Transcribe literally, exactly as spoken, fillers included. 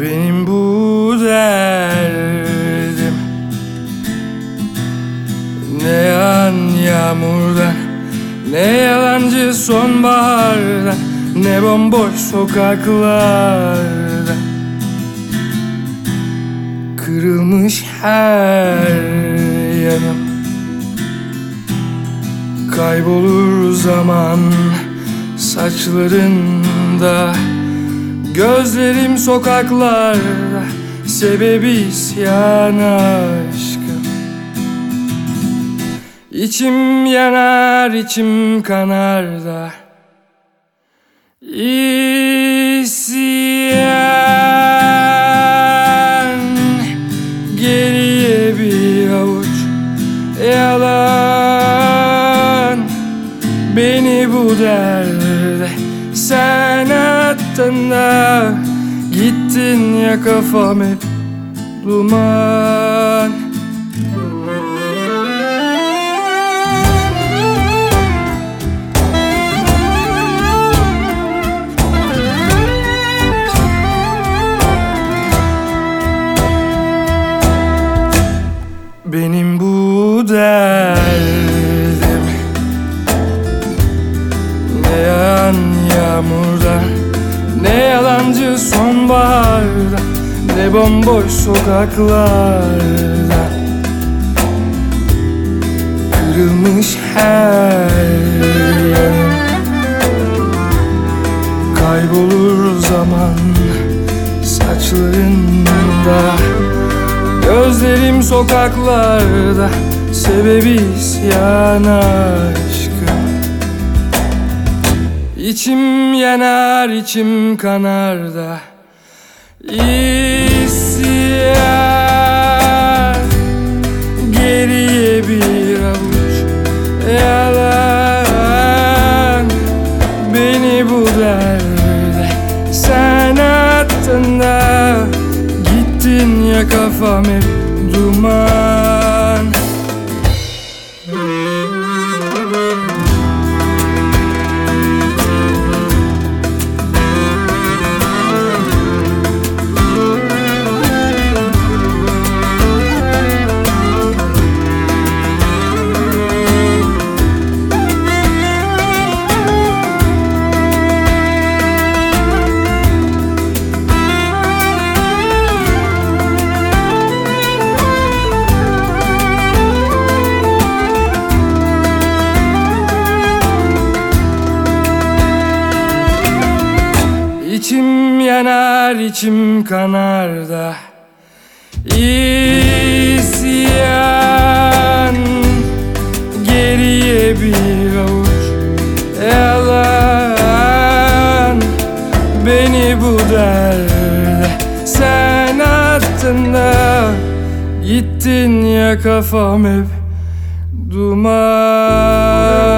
Benim bu derdim ne yağan yağmurdan, ne yalancı sonbahardan, ne bomboş sokaklarda. Kırılmış her yanım, kaybolur zaman saçlarında. Gözlerim sokaklarda, sebebi isyan aşkım. İçim yanar, içim kanar da İsyan. Geriye bir avuç yalan, beni bu derde sen attın da gittin ya, kafam hep duman. Benim bu derdim ne yağan yağmurda, ne yalancı sonbaharda, ne bomboş sokaklarda. Kırılmış her yanım, kaybolur zaman saçlarında. Gözlerim sokaklarda, sebebi isyan aşkım. İçim yanar, içim kanar da İsyan. Geriye bir avuç yalan, beni bu derde sen attın da gittin ya, kafam hep duman. İçim yanar, içim kanar da İsyan. Geriye bir avuç yalan, beni bu derde sen attın da gittin ya, kafam hep duman.